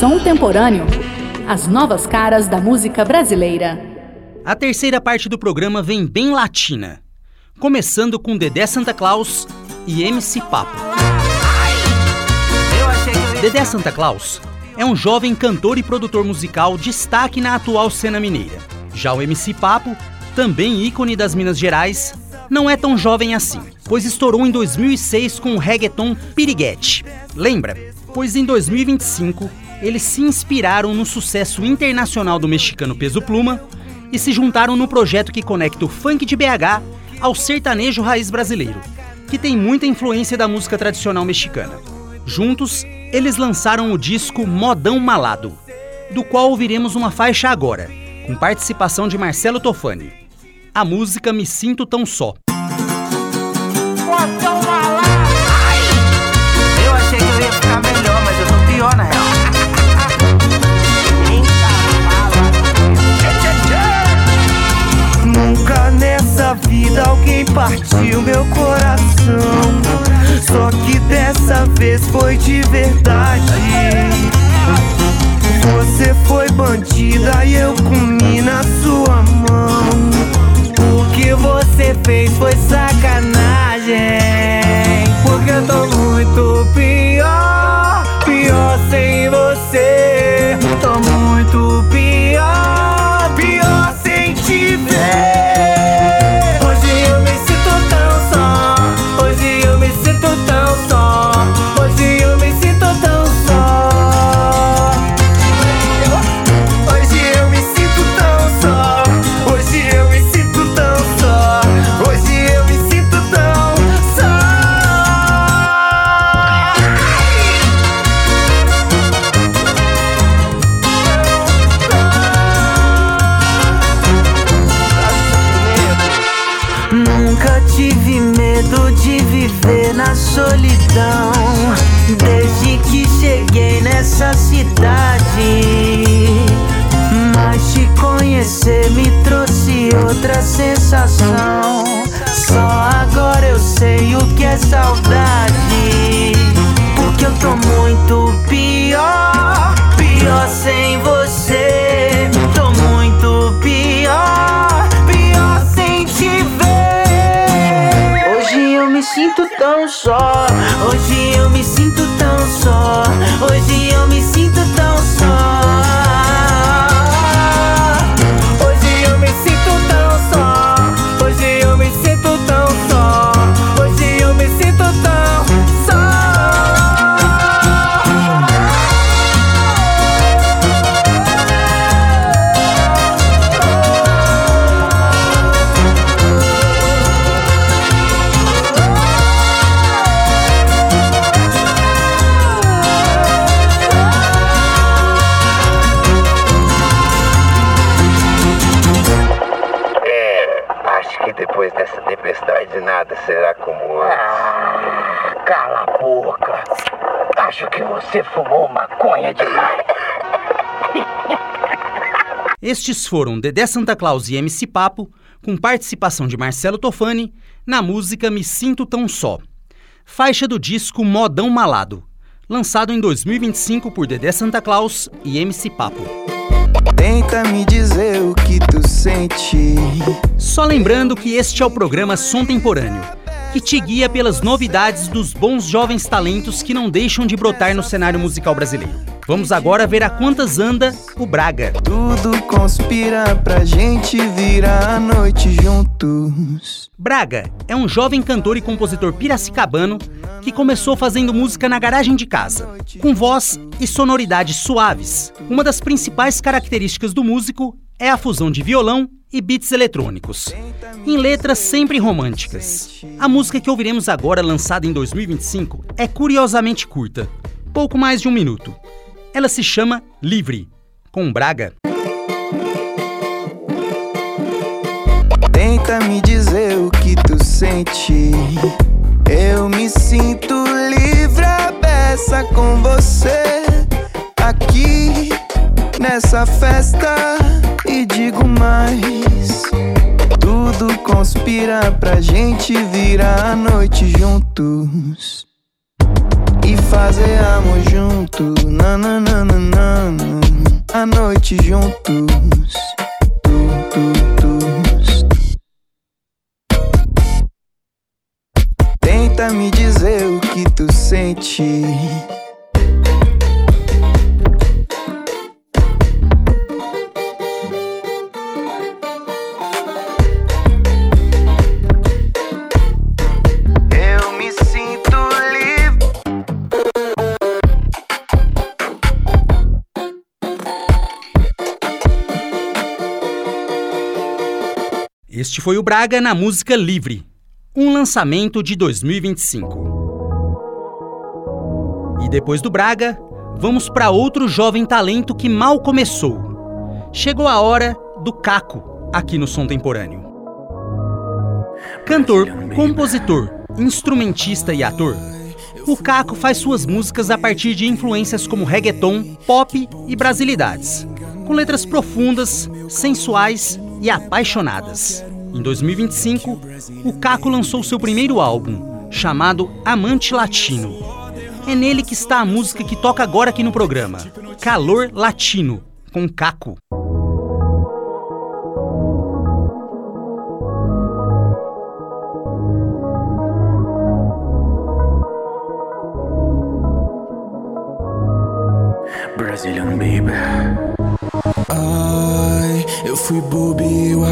Som Temporâneo. As novas caras da música brasileira. A terceira parte do programa vem bem latina, começando com Dedé Santa Claus e MC Papo. Dedé Santa Claus é um jovem cantor e produtor musical destaque na atual cena mineira. Já o MC Papo, também ícone das Minas Gerais, não é tão jovem assim, pois estourou em 2006 com o reggaeton Piriguete. Lembra? Pois em 2025 eles se inspiraram no sucesso internacional do mexicano Peso Pluma e se juntaram no projeto que conecta o funk de BH ao sertanejo raiz brasileiro, que tem muita influência da música tradicional mexicana. Juntos, eles lançaram o disco Modão Malado, do qual ouviremos uma faixa agora, com participação de Marcelo Tofani. A música Me Sinto Tão Só. Modão Malado! Eu achei que eu ia ficar melhor, mas eu tô pior na real. Nunca nessa vida alguém partiu meu coração, só que dessa vez foi de verdade. Você foi bandida e eu comi na sua mão. O que você fez foi sacanagem, porque eu tô muito pior, pior sem você. Tô muito pior, pior sem te ver. Hoje eu me sinto tão só, hoje eu me sinto tão só, hoje eu me sinto tão só. Hoje eu me sinto tão só, hoje eu me sinto tão só, hoje eu me sinto tão só. Nunca tive medo de viver na solidão, desde que cheguei nessa cidade. Mas te conhecer me trouxe outra sensação. Só agora eu sei o que é saudade, porque eu tô muito pior, pior sem você. Tô muito pior, pior sem te ver. Hoje eu me sinto tão só, hoje eu me sinto tão só, hoje eu me sinto tão só. Hoje eu me sinto tão só, hoje eu me sinto tão só, hoje eu me sinto tão só. Acho que depois dessa tempestade nada será como antes. Cala a boca. Acho que você fumou maconha demais. Estes foram Dedé Santa Claus e MC Papo, com participação de Marcelo Tofani, na música Me Sinto Tão Só, faixa do disco Modão Malado, lançado em 2025 por Dedé Santa Claus e MC Papo. Tenta me dizer o que tu sente. Só lembrando que este é o programa Som Temporâneo, que te guia pelas novidades dos bons jovens talentos que não deixam de brotar no cenário musical brasileiro. Vamos agora ver a quantas anda o Braga. Tudo conspira pra gente virar a noite juntos. Braga é um jovem cantor e compositor piracicabano que começou fazendo música na garagem de casa, com voz e sonoridades suaves. Uma das principais características do músico é a fusão de violão e beats eletrônicos, em letras sempre românticas. A música que ouviremos agora, lançada em 2025, é curiosamente curta, pouco mais de 1 minuto. Ela se chama Livre, com Braga. Tenta me dizer o que tu sente. Eu me sinto livre à beça com você aqui nessa festa. E digo mais, tudo conspira pra gente virar a noite juntos. E fazer amor junto, nananana, a noite juntos, Tenta me dizer o que tu sente. Eu me sinto livre. Este foi o Braga na música Livre, um lançamento de 2025. E depois do Braga, vamos para outro jovem talento que mal começou. Chegou a hora do Caco, aqui no Som Temporâneo. Cantor, compositor, instrumentista e ator, o Caco faz suas músicas a partir de influências como reggaeton, pop e brasilidades, com letras profundas, sensuais e apaixonadas. Em 2025, o Caco lançou seu primeiro álbum, chamado Amante Latino. É nele que está a música que toca agora aqui no programa, Calor Latino, com Caco. Brazilian baby. Ai, eu fui bobo e eu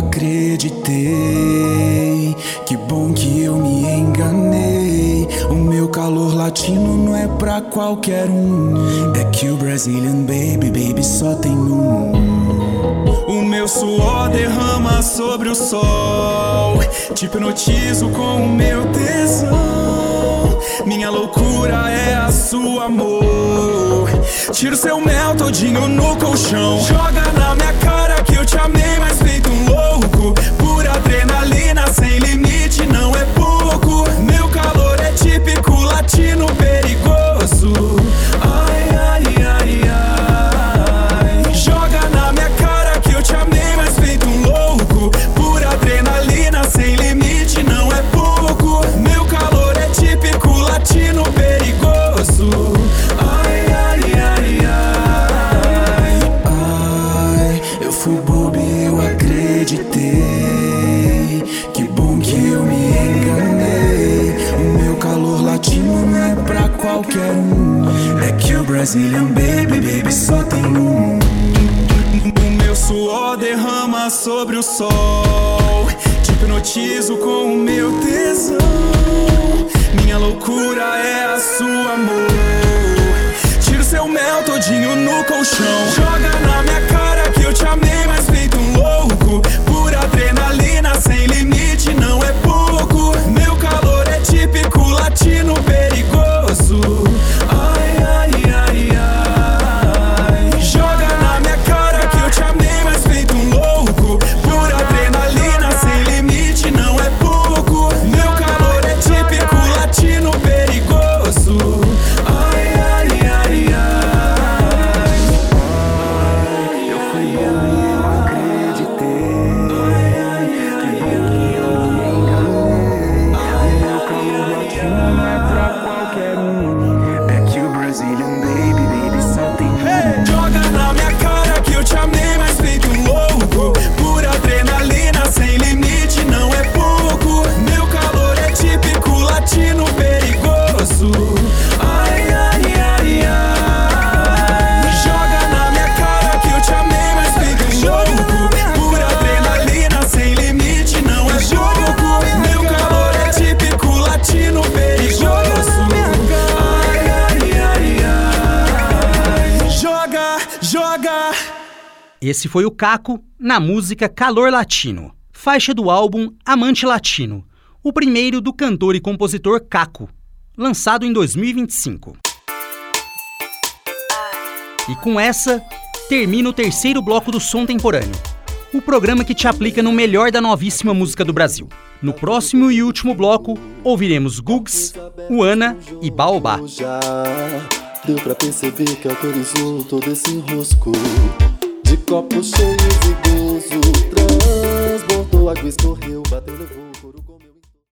acreditei. Que bom que eu me enganei. O meu calor latino não é pra qualquer um. É que o Brazilian baby só tem um. O meu suor derrama sobre o sol. Te hipnotizo com o meu tesão. Minha loucura é a sua amor. Tiro seu mel todinho no colchão. Joga na minha cara que eu te amei, mas feito um louco. Pura adrenalina sem limite, não é pouco. Meu calor é típico latino perigoso. Ai, ai, ai, ai. Joga na minha cara que eu te amei, mas feito um louco. Pura adrenalina sem limite, não é pouco. Meu calor é típico latino perigoso. Ai, ai, ai, ai. Ai, eu fui bobo e eu acreditei. Que bom que eu me enganei. O meu calor latino não é pra qualquer um. É que o Brazilian baby só tem um. O meu suor derrama sobre o sol. Te hipnotizo com o meu tesão. Minha loucura é a sua amor. Tiro seu mel todinho no colchão. Joga na minha cara que eu te amei, mas feito um louco. Pura adrenalina sem limite, não é pouco. Meu calor é típico latino perigoso. Ai, ai, ai, ai. Joga na minha cara que eu te amei, mas feito um louco. Pura adrenalina sem limite, não é pouco. Meu calor é típico latino perigoso. Ai, ai, ai, ai. Eu fui eu acreditei. Que bom que eu me enganei. O meu calor latino não é pra qualquer um. É que o Brazilian baby só tem um. Joga na minha cara que eu te amei, mas feito um louco. Pura adrenalina sem limite, não é pouco. Meu calor é típico latino perigoso. Ai, ai, ai, ai. Joga na minha cara que eu te amei, mas feito um louco. Pura adrenalina sem limite, não é pouco. Meu calor é típico latino perigoso. Ai, ai, ai, ai. Joga, joga. Esse foi o Caco na música Calor Latino, faixa do álbum Amante Latino, o primeiro do cantor e compositor Caco, lançado em 2025. E com essa, termina o terceiro bloco do Som Temporâneo, o programa que te aplica no melhor da novíssima música do Brasil. No próximo e último bloco, ouviremos Gugs, Uana e Baobá. Já deu pra perceber que autorizou todo esse enrosco. De copos cheios e gozo, transbordou, água escorreu, bateu, levou.